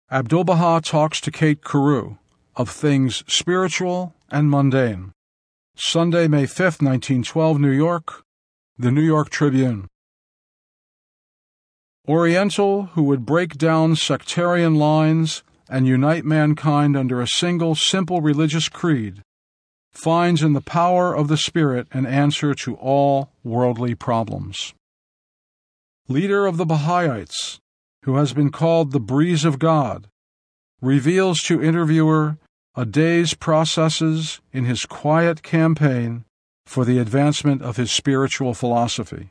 Abdu'l-Baha talks to Kate Carew of things spiritual and mundane. Sunday, May 5, 1912, New York, The New York Tribune. Oriental who would break down sectarian lines and unite mankind under a single simple religious creed finds in the power of the Spirit an answer to all worldly problems. Leader of the Bahaites, who has been called the Breeze of God, reveals to interviewer a day's processes in his quiet campaign for the advancement of his spiritual philosophy.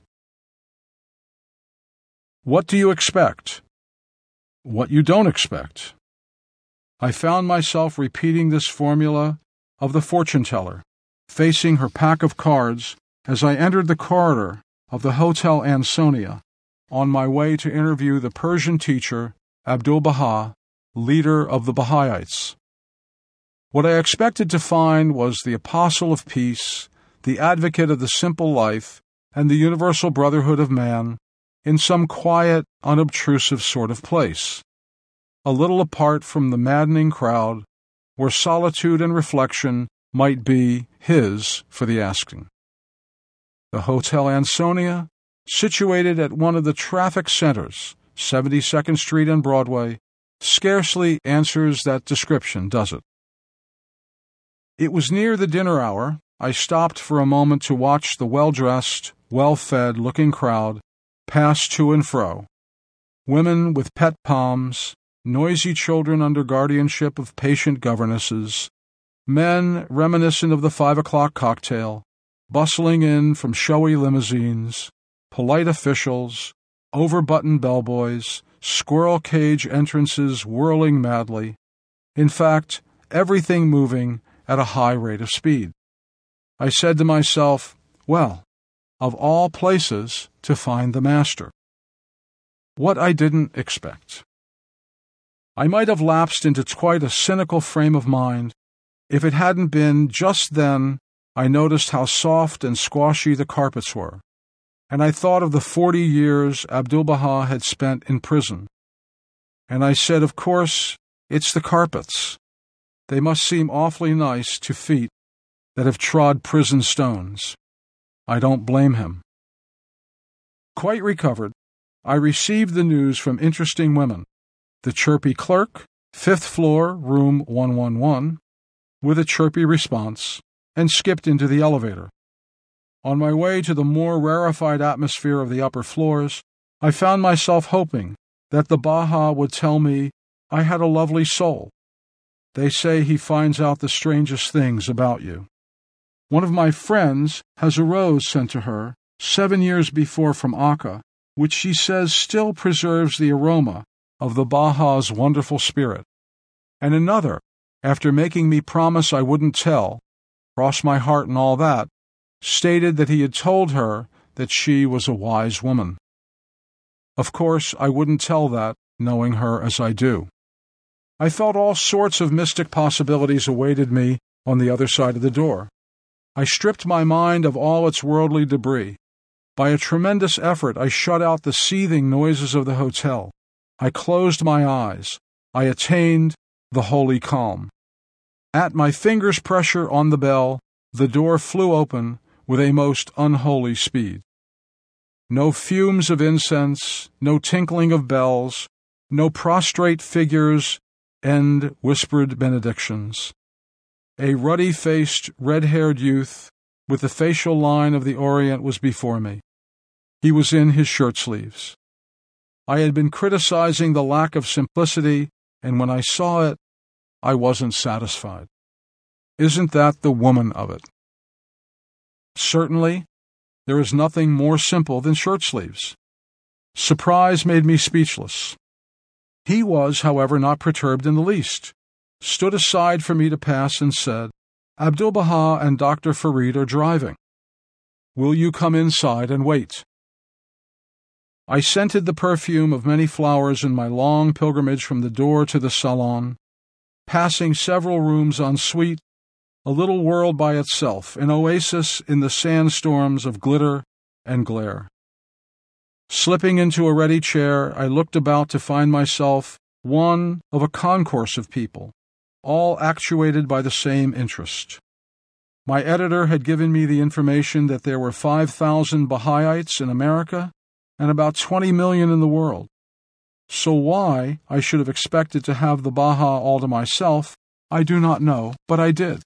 What do you expect? What you don't expect. I found myself repeating this formula of the fortune teller, facing her pack of cards as I entered the corridor of the Hotel Ansonia on my way to interview the Persian teacher Abdu'l-Baha, leader of the Bahaites. What I expected to find was the apostle of peace, the advocate of the simple life, and the universal brotherhood of man in some quiet, unobtrusive sort of place, a little apart from the maddening crowd, where solitude and reflection might be his for the asking. The Hotel Ansonia, situated at one of the traffic centers, 72nd Street and Broadway, scarcely answers that description, does it? It was near the dinner hour. I stopped for a moment to watch the well-dressed, well-fed-looking crowd pass to and fro. Women with pet palms, noisy children under guardianship of patient governesses, men reminiscent of the 5 o'clock cocktail, bustling in from showy limousines, polite officials, over-buttoned bellboys, squirrel cage entrances whirling madly. In fact, everything moving at a high rate of speed. I said to myself, well, of all places to find the master. What I didn't expect. I might have lapsed into quite a cynical frame of mind if it hadn't been just then I noticed how soft and squashy the carpets were, and I thought of the 40 years Abdu'l-Baha had spent in prison. And I said, of course, it's the carpets. They must seem awfully nice to feet that have trod prison stones. I don't blame him. Quite recovered, I received the news from interesting women. The chirpy clerk, 5th floor, room 111, with a chirpy response, and skipped into the elevator. On my way to the more rarefied atmosphere of the upper floors, I found myself hoping that the Baha would tell me I had a lovely soul. They say he finds out the strangest things about you. One of my friends has a rose sent to her 7 years before from Akka, which she says still preserves the aroma of the Baha's wonderful spirit. And another, after making me promise I wouldn't tell, cross my heart and all that, stated that he had told her that she was a wise woman. Of course, I wouldn't tell that, knowing her as I do. I felt all sorts of mystic possibilities awaited me on the other side of the door. I stripped my mind of all its worldly debris. By a tremendous effort, I shut out the seething noises of the hotel. I closed my eyes. I attained the holy calm. At my finger's pressure on the bell, the door flew open with a most unholy speed. No fumes of incense, no tinkling of bells, no prostrate figures and whispered benedictions. A ruddy-faced, red-haired youth with the facial line of the Orient was before me. He was in his shirt sleeves. I had been criticizing the lack of simplicity, and when I saw it, I wasn't satisfied. Isn't that the woman of it? Certainly, there is nothing more simple than shirt sleeves. Surprise made me speechless. He was, however, not perturbed in the least, stood aside for me to pass and said, Abdu'l-Baha and Dr. Farid are driving. Will you come inside and wait? I scented the perfume of many flowers in my long pilgrimage from the door to the salon, passing several rooms en suite, a little world by itself, an oasis in the sandstorms of glitter and glare. Slipping into a ready chair, I looked about to find myself one of a concourse of people, all actuated by the same interest. My editor had given me the information that there were 5,000 Baha'is in America and about 20 million in the world. So why I should have expected to have the Baha all to myself, I do not know, but I did.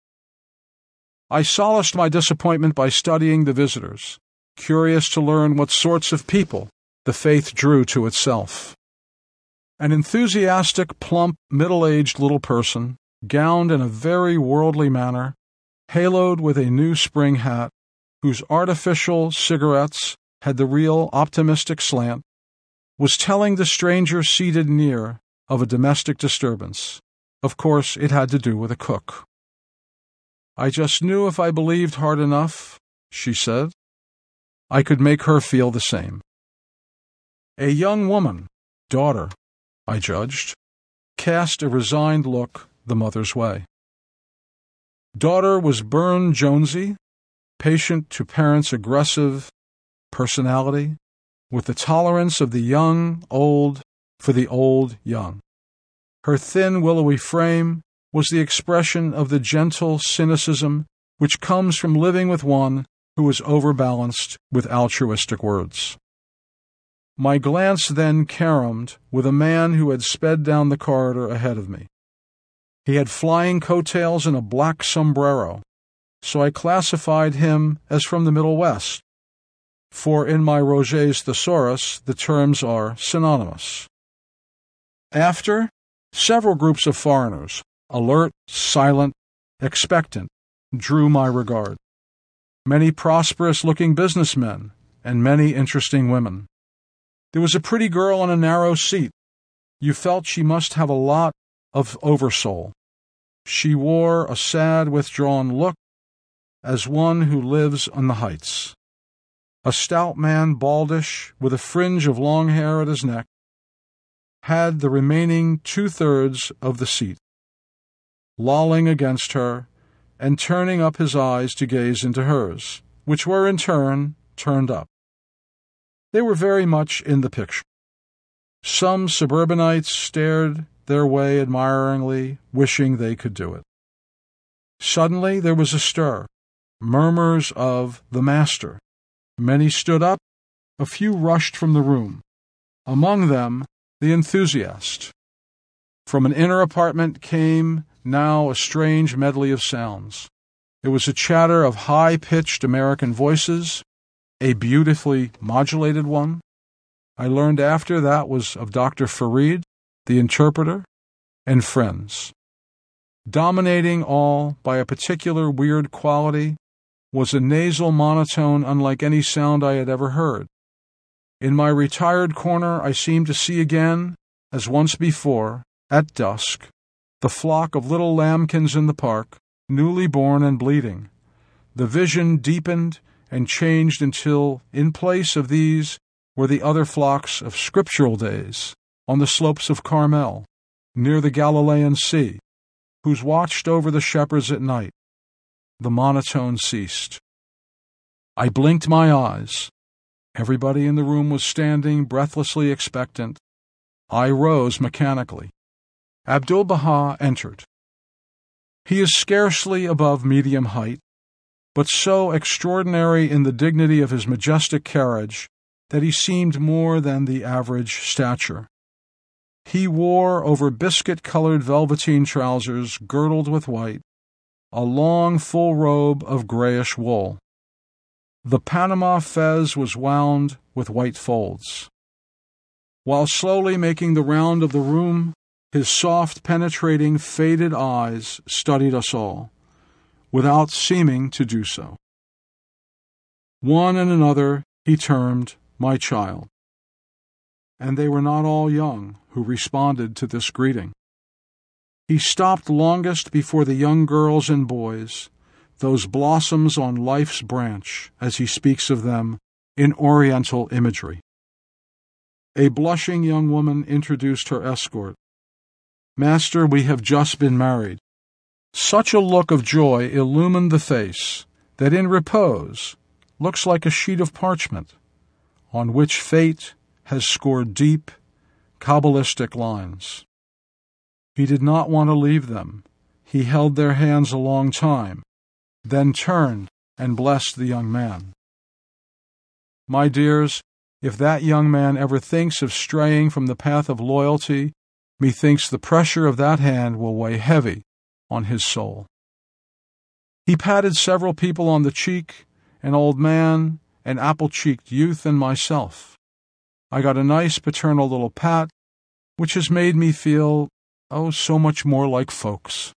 I solaced my disappointment by studying the visitors, curious to learn what sorts of people the faith drew to itself. An enthusiastic, plump, middle-aged little person, gowned in a very worldly manner, haloed with a new spring hat, whose artificial cigarettes had the real optimistic slant, was telling the stranger seated near of a domestic disturbance. Of course, it had to do with a cook. "I just knew if I believed hard enough," she said, "I could make her feel the same." A young woman, daughter, I judged, cast a resigned look the mother's way. Daughter was Burne-Jonesy, patient to parents' aggressive personality, with the tolerance of the young old for the old young. Her thin, willowy frame was the expression of the gentle cynicism which comes from living with one who is overbalanced with altruistic words. My glance then caromed with a man who had sped down the corridor ahead of me. He had flying coattails and a black sombrero, so I classified him as from the Middle West, for in my Roget's Thesaurus the terms are synonymous. After, several groups of foreigners, alert, silent, expectant, drew my regard. Many prosperous-looking businessmen and many interesting women. There was a pretty girl on a narrow seat. You felt she must have a lot of oversoul. She wore a sad, withdrawn look, as one who lives on the heights. A stout man, baldish, with a fringe of long hair at his neck, had the remaining 2/3 of the seat, lolling against her and turning up his eyes to gaze into hers, which were in turn turned up. They were very much in the picture. Some suburbanites stared their way admiringly, wishing they could do it. Suddenly there was a stir, murmurs of "the master." Many stood up, a few rushed from the room, among them the enthusiast. From an inner apartment came now a strange medley of sounds. It was a chatter of high-pitched American voices, a beautifully modulated one. I learned after that was of Dr. Farid, the interpreter, and friends. Dominating all by a particular weird quality was a nasal monotone unlike any sound I had ever heard. In my retired corner I seemed to see again, as once before, at dusk, the flock of little lambkins in the park, newly born and bleating. The vision deepened and changed until, in place of these, were the other flocks of scriptural days, on the slopes of Carmel, near the Galilean Sea, whose watched over the shepherds at night. The monotone ceased. I blinked my eyes. Everybody in the room was standing, breathlessly expectant. I rose mechanically. Abdu'l-Baha entered. He is scarcely above medium height, but so extraordinary in the dignity of his majestic carriage that he seemed more than the average stature. He wore over biscuit-colored velveteen trousers girdled with white, a long full robe of grayish wool. The Panama fez was wound with white folds. While slowly making the round of the room, his soft, penetrating, faded eyes studied us all, without seeming to do so. One and another he termed my child. And they were not all young who responded to this greeting. He stopped longest before the young girls and boys, those blossoms on life's branch, as he speaks of them in Oriental imagery. A blushing young woman introduced her escort. "Master, we have just been married." Such a look of joy illumined the face that in repose looks like a sheet of parchment on which fate has scored deep, Kabbalistic lines. He did not want to leave them. He held their hands a long time, then turned and blessed the young man. My dears, if that young man ever thinks of straying from the path of loyalty, methinks the pressure of that hand will weigh heavy on his soul. He patted several people on the cheek, an old man, an apple-cheeked youth, and myself. I got a nice paternal little pat, which has made me feel, so much more like folks.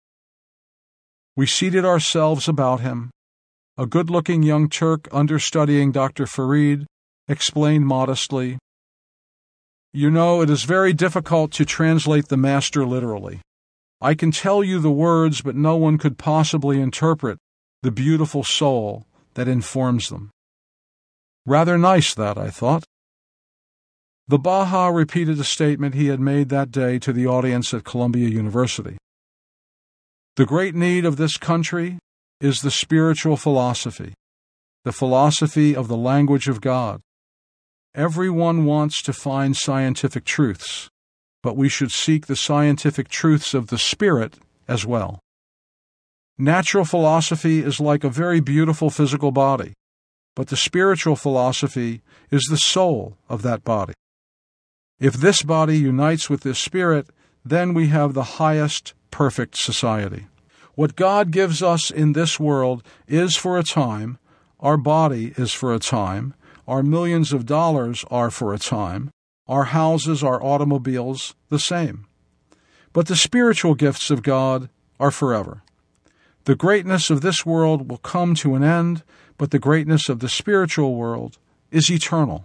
We seated ourselves about him. A good-looking young Turk understudying Dr. Farid explained modestly, "You know, it is very difficult to translate the Master literally. I can tell you the words, but no one could possibly interpret the beautiful soul that informs them." Rather nice, that, I thought. The Baha repeated a statement he had made that day to the audience at Columbia University. The great need of this country is the spiritual philosophy, the philosophy of the language of God. Everyone wants to find scientific truths, but we should seek the scientific truths of the Spirit as well. Natural philosophy is like a very beautiful physical body, but the spiritual philosophy is the soul of that body. If this body unites with this spirit, then we have the highest perfect society. What God gives us in this world is for a time, our body is for a time, our millions of dollars are for a time, our houses, our automobiles, the same. But the spiritual gifts of God are forever. The greatness of this world will come to an end, but the greatness of the spiritual world is eternal.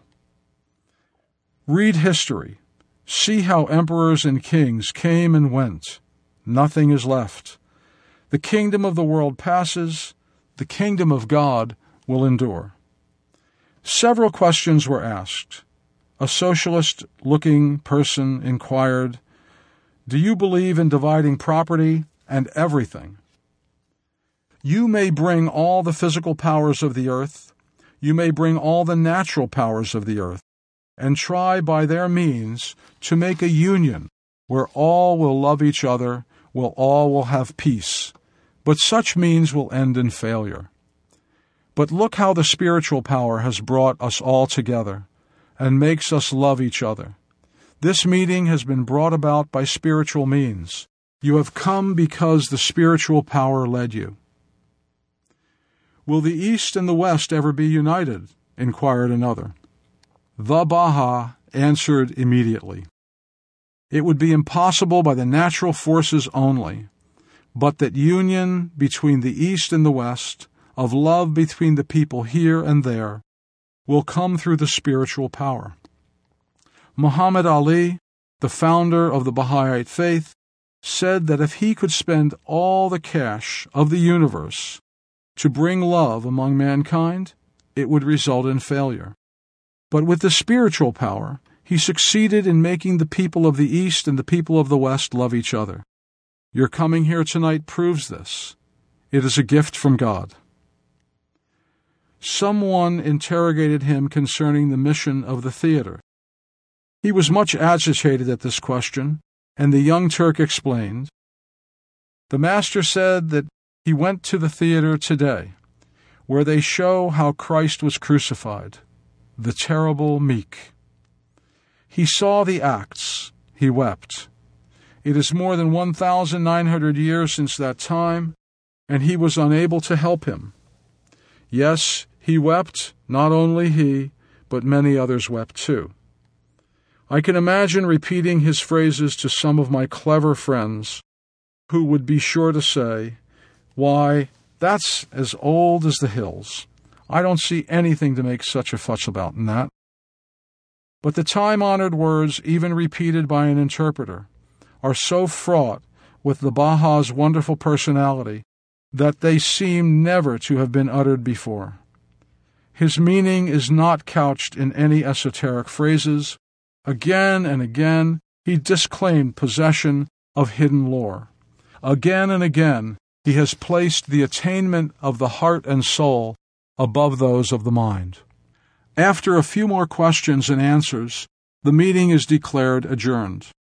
Read history. See how emperors and kings came and went. Nothing is left. The kingdom of the world passes. The kingdom of God will endure. Several questions were asked. A socialist-looking person inquired, "Do you believe in dividing property and everything? You may bring all the physical powers of the earth, you may bring all the natural powers of the earth, and try by their means to make a union where all will love each other, where all will have peace. But such means will end in failure. But look how the spiritual power has brought us all together and makes us love each other. This meeting has been brought about by spiritual means. You have come because the spiritual power led you." "Will the East and the West ever be united?" inquired another. The Baha answered immediately, "It would be impossible by the natural forces only, but that union between the East and the West, of love between the people here and there, will come through the spiritual power." Muhammad Ali, the founder of the Bahá'í faith, said that if he could spend all the cash of the universe to bring love among mankind, it would result in failure. But with the spiritual power, he succeeded in making the people of the East and the people of the West love each other. Your coming here tonight proves this. It is a gift from God. Someone interrogated him concerning the mission of the theater. He was much agitated at this question, and the young Turk explained, "The master said that he went to the theater today, where they show how Christ was crucified, the terrible meek. He saw the acts, he wept. It is more than 1,900 years since that time, and he was unable to help him. Yes, he wept, not only he, but many others wept too. I can imagine repeating his phrases to some of my clever friends, who would be sure to say, 'Why, that's as old as the hills. I don't see anything to make such a fuss about in that.' But the time-honored words, even repeated by an interpreter, are so fraught with the Baha's wonderful personality that they seem never to have been uttered before. His meaning is not couched in any esoteric phrases. Again and again he disclaimed possession of hidden lore. Again and again he has placed the attainment of the heart and soul above those of the mind. After a few more questions and answers, the meeting is declared adjourned.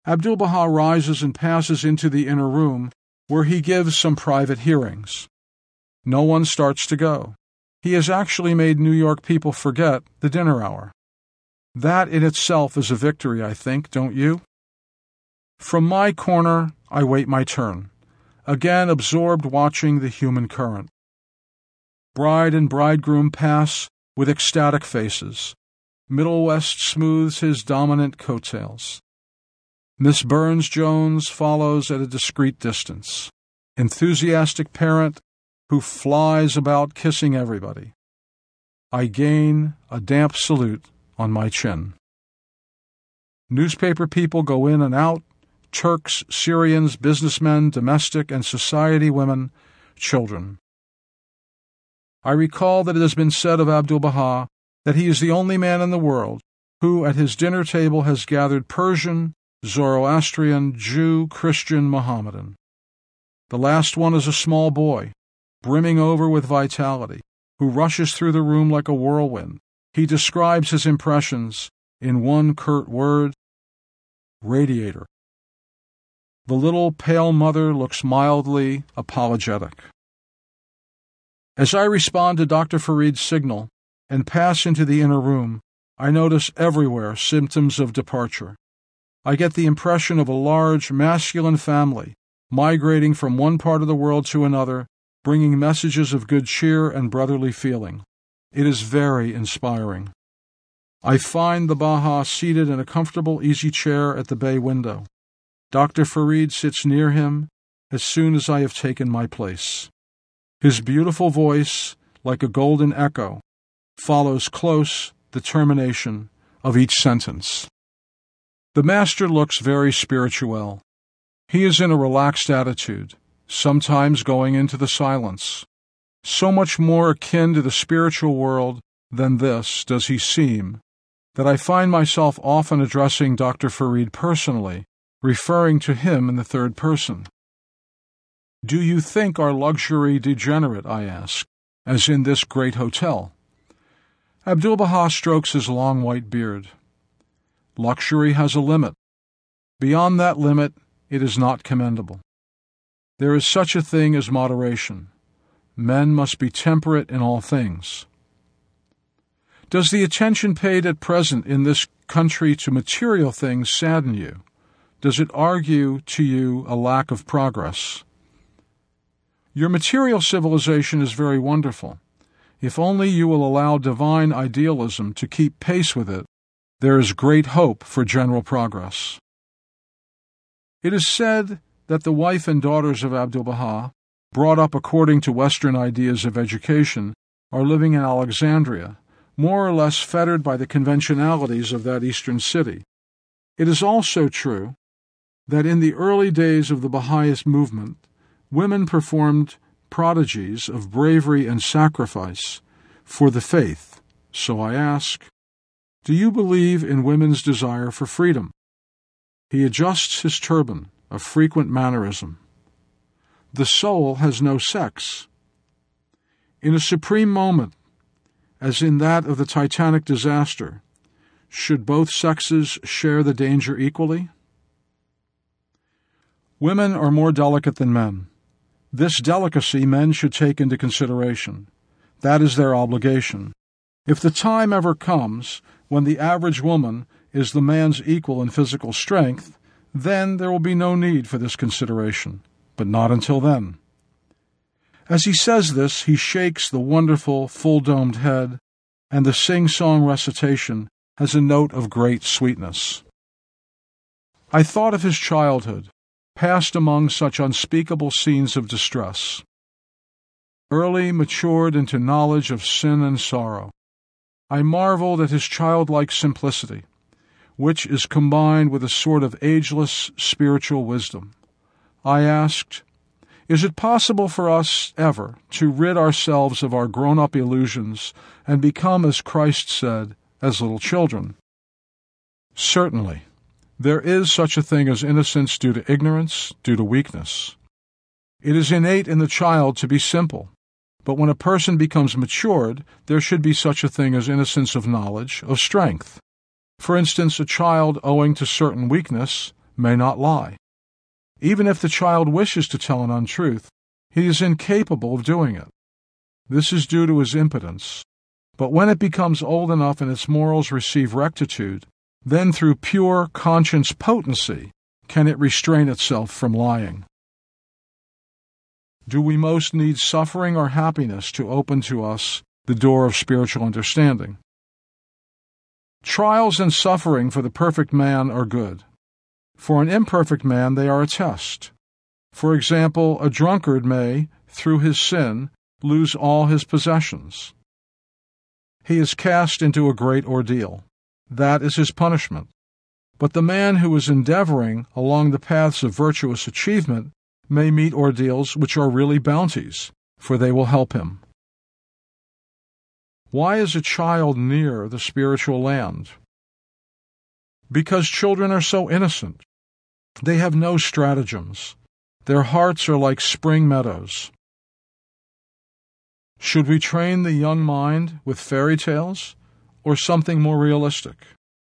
Abdu'l-Baha rises and passes into the inner room, where he gives some private hearings. No one starts to go. He has actually made New York people forget the dinner hour. That in itself is a victory, I think, don't you? From my corner, I wait my turn, again absorbed watching the human current. Bride and bridegroom pass with ecstatic faces. Middle West smooths his dominant coattails. Miss Burns-Jones follows at a discreet distance, enthusiastic parent who flies about kissing everybody. I gain a damp salute on my chin. Newspaper people go in and out, Turks, Syrians, businessmen, domestic and society women, children. I recall that it has been said of Abdu'l-Baha that he is the only man in the world who at his dinner table has gathered Persian, Zoroastrian, Jew, Christian, Mohammedan. The last one is a small boy, brimming over with vitality, who rushes through the room like a whirlwind. He describes his impressions in one curt word: radiator. The little pale mother looks mildly apologetic. As I respond to Dr. Farid's signal and pass into the inner room, I notice everywhere symptoms of departure. I get the impression of a large masculine family migrating from one part of the world to another, bringing messages of good cheer and brotherly feeling. It is very inspiring. I find the Baha seated in a comfortable easy chair at the bay window. Dr. Farid sits near him as soon as I have taken my place. His beautiful voice, like a golden echo, follows close the termination of each sentence. The master looks very spirituel. He is in a relaxed attitude, sometimes going into the silence. So much more akin to the spiritual world than this does he seem, that I find myself often addressing Dr. Farid personally, referring to him in the third person. "Do you think our luxury degenerate?" I ask, "as in this great hotel?" Abdu'l-Baha strokes his long white beard. Luxury has a limit. Beyond that limit, it is not commendable. There is such a thing as moderation. Men must be temperate in all things. Does the attention paid at present in this country to material things sadden you? Does it argue to you a lack of progress? Your material civilization is very wonderful. If only you will allow divine idealism to keep pace with it, there is great hope for general progress. It is said that the wife and daughters of Abdu'l-Baha, brought up according to Western ideas of education, are living in Alexandria, more or less fettered by the conventionalities of that eastern city. It is also true that in the early days of the Baha'i movement, women performed prodigies of bravery and sacrifice for the faith. So I ask, do you believe in women's desire for freedom? He adjusts his turban, a frequent mannerism. The soul has no sex. In a supreme moment, as in that of the Titanic disaster, should both sexes share the danger equally? Women are more delicate than men. This delicacy men should take into consideration. That is their obligation. If the time ever comes when the average woman is the man's equal in physical strength, then there will be no need for this consideration, but not until then. As he says this, he shakes the wonderful, full-domed head, and the sing-song recitation has a note of great sweetness. I thought of his childhood, passed among such unspeakable scenes of distress. Early matured into knowledge of sin and sorrow. I marveled at his childlike simplicity, which is combined with a sort of ageless spiritual wisdom. I asked, is it possible for us ever to rid ourselves of our grown-up illusions and become, as Christ said, as little children? Certainly. There is such a thing as innocence due to ignorance, due to weakness. It is innate in the child to be simple, but when a person becomes matured, there should be such a thing as innocence of knowledge, of strength. For instance, a child, owing to certain weakness, may not lie. Even if the child wishes to tell an untruth, he is incapable of doing it. This is due to his impotence. But when it becomes old enough and its morals receive rectitude, then through pure conscience potency can it restrain itself from lying. Do we most need suffering or happiness to open to us the door of spiritual understanding? Trials and suffering for the perfect man are good. For an imperfect man they are a test. For example, a drunkard may, through his sin, lose all his possessions. He is cast into a great ordeal. That is his punishment. But the man who is endeavoring along the paths of virtuous achievement may meet ordeals which are really bounties, for they will help him. Why is a child near the spiritual land? Because children are so innocent. They have no stratagems. Their hearts are like spring meadows. Should we train the young mind with fairy tales or something more realistic?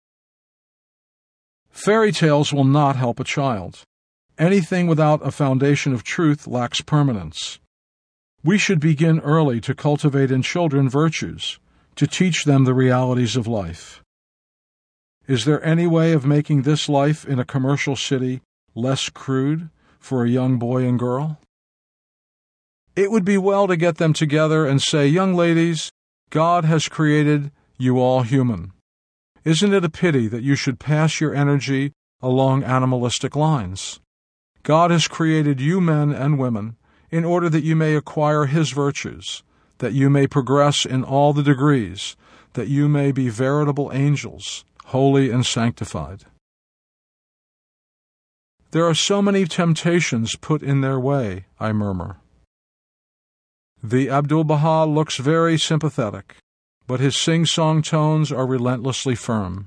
Fairy tales will not help a child. Anything without a foundation of truth lacks permanence. We should begin early to cultivate in children virtues, to teach them the realities of life. Is there any way of making this life in a commercial city less crude for a young boy and girl? It would be well to get them together and say, "Young ladies, God has created you all human. Isn't it a pity that you should pass your energy along animalistic lines? God has created you men and women in order that you may acquire His virtues, that you may progress in all the degrees, that you may be veritable angels, holy and sanctified." There are so many temptations put in their way, I murmur. The Abdu'l-Baha looks very sympathetic, but his sing-song tones are relentlessly firm.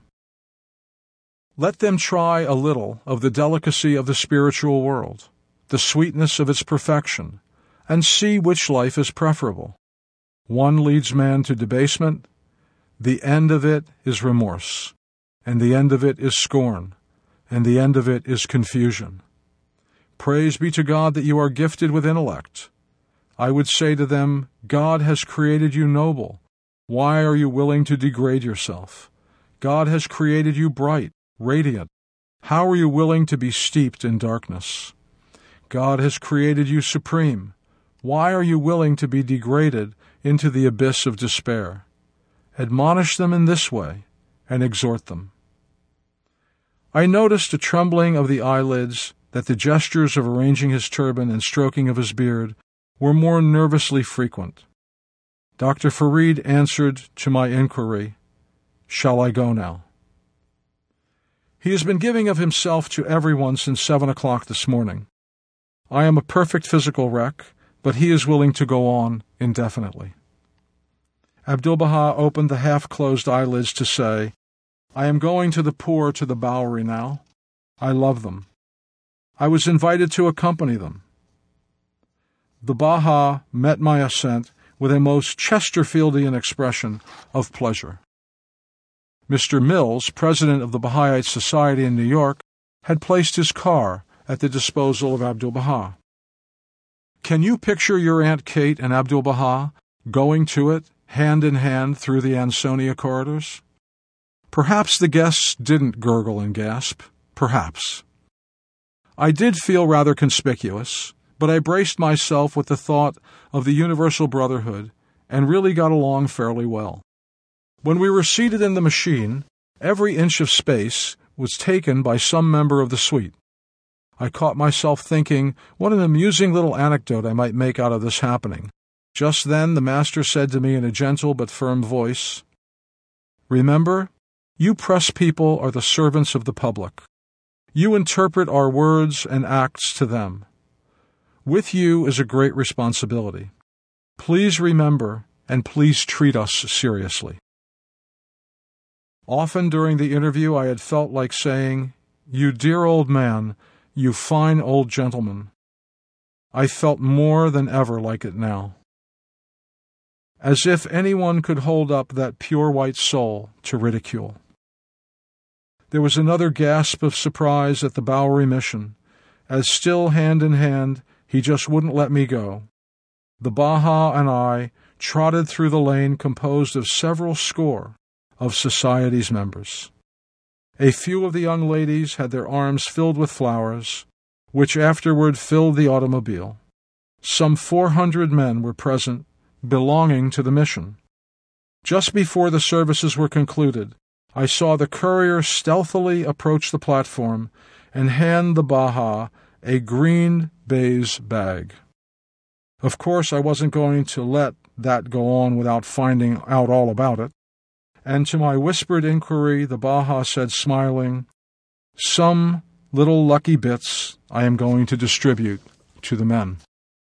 Let them try a little of the delicacy of the spiritual world, the sweetness of its perfection, and see which life is preferable. One leads man to debasement, the end of it is remorse, and the end of it is scorn, and the end of it is confusion. Praise be to God that you are gifted with intellect. I would say to them, God has created you noble. Why are you willing to degrade yourself? God has created you bright, radiant. How are you willing to be steeped in darkness? God has created you supreme. Why are you willing to be degraded into the abyss of despair? Admonish them in this way, and exhort them. I noticed a trembling of the eyelids, that the gestures of arranging his turban and stroking of his beard were more nervously frequent. Dr. Farid answered to my inquiry, "Shall I go now?" He has been giving of himself to everyone since 7 o'clock this morning. I am a perfect physical wreck, but he is willing to go on indefinitely. Abdu'l-Baha opened the half-closed eyelids to say, "I am going to the poor to the Bowery now. I love them. I was invited to accompany them." The Baha met my assent with a most Chesterfieldian expression of pleasure. Mr. Mills, president of the Baha'i Society in New York, had placed his car at the disposal of Abdu'l-Baha. Can you picture your Aunt Kate and Abdu'l-Baha going to it hand in hand through the Ansonia corridors? Perhaps the guests didn't gurgle and gasp. Perhaps. I did feel rather conspicuous, but I braced myself with the thought of the universal brotherhood and really got along fairly well. When we were seated in the machine, every inch of space was taken by some member of the suite. I caught myself thinking what an amusing little anecdote I might make out of this happening. Just then the master said to me in a gentle but firm voice, "Remember, you press people are the servants of the public. You interpret our words and acts to them. With you is a great responsibility. Please remember and please treat us seriously." Often during the interview I had felt like saying, "You dear old man, you fine old gentleman." I felt more than ever like it now. As if anyone could hold up that pure white soul to ridicule. There was another gasp of surprise at the Bowery Mission, as still hand in hand he just wouldn't let me go. The Baja and I trotted through the lane composed of several score of Society's members. A few of the young ladies had their arms filled with flowers, which afterward filled the automobile. Some 400 men were present, belonging to the mission. Just before the services were concluded, I saw the courier stealthily approach the platform and hand the Baja a green baize bag. Of course, I wasn't going to let that go on without finding out all about it, and to my whispered inquiry, the Baja said, smiling, "Some little lucky bits I am going to distribute to the men."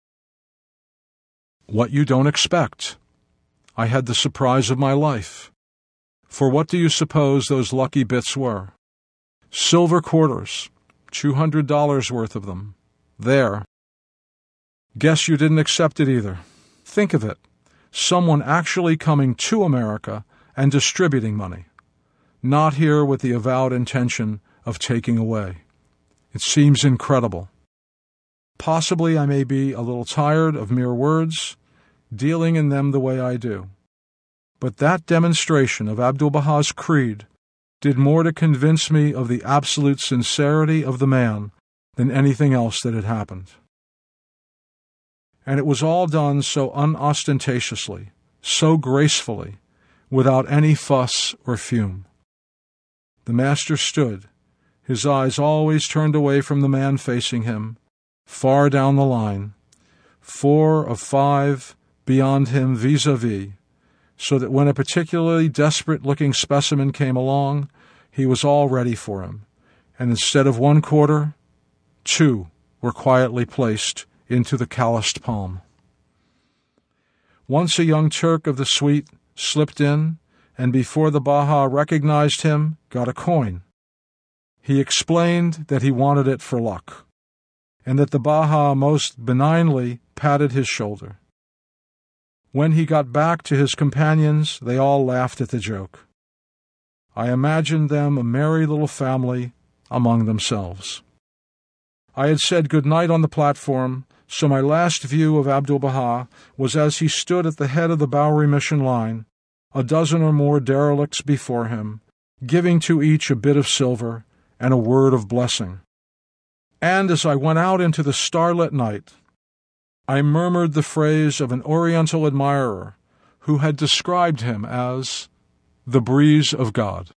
What you don't expect. I had the surprise of my life. For what do you suppose those lucky bits were? Silver quarters, $200 worth of them. There. Guess you didn't accept it either. Think of it. Someone actually coming to America and distributing money. Not here with the avowed intention of taking away. It seems incredible. Possibly I may be a little tired of mere words, dealing in them the way I do. But that demonstration of Abdu'l-Baha's creed did more to convince me of the absolute sincerity of the man than anything else that had happened. And it was all done so unostentatiously, so gracefully, without any fuss or fume. The master stood, his eyes always turned away from the man facing him, far down the line, 4 of 5 beyond him vis-a-vis, so that when a particularly desperate-looking specimen came along, he was all ready for him, and instead of 1 quarter, 2 were quietly placed into the calloused palm. Once a young Turk of the suite slipped in, and before the Baja recognized him, got a coin. He explained that he wanted it for luck, and that the Baja most benignly patted his shoulder. When he got back to his companions, they all laughed at the joke. I imagined them a merry little family among themselves. I had said good night on the platform, so my last view of Abdu'l-Baha was as he stood at the head of the Bowery Mission line, a dozen or more derelicts before him, giving to each a bit of silver and a word of blessing. And as I went out into the starlit night, I murmured the phrase of an Oriental admirer who had described him as the breeze of God.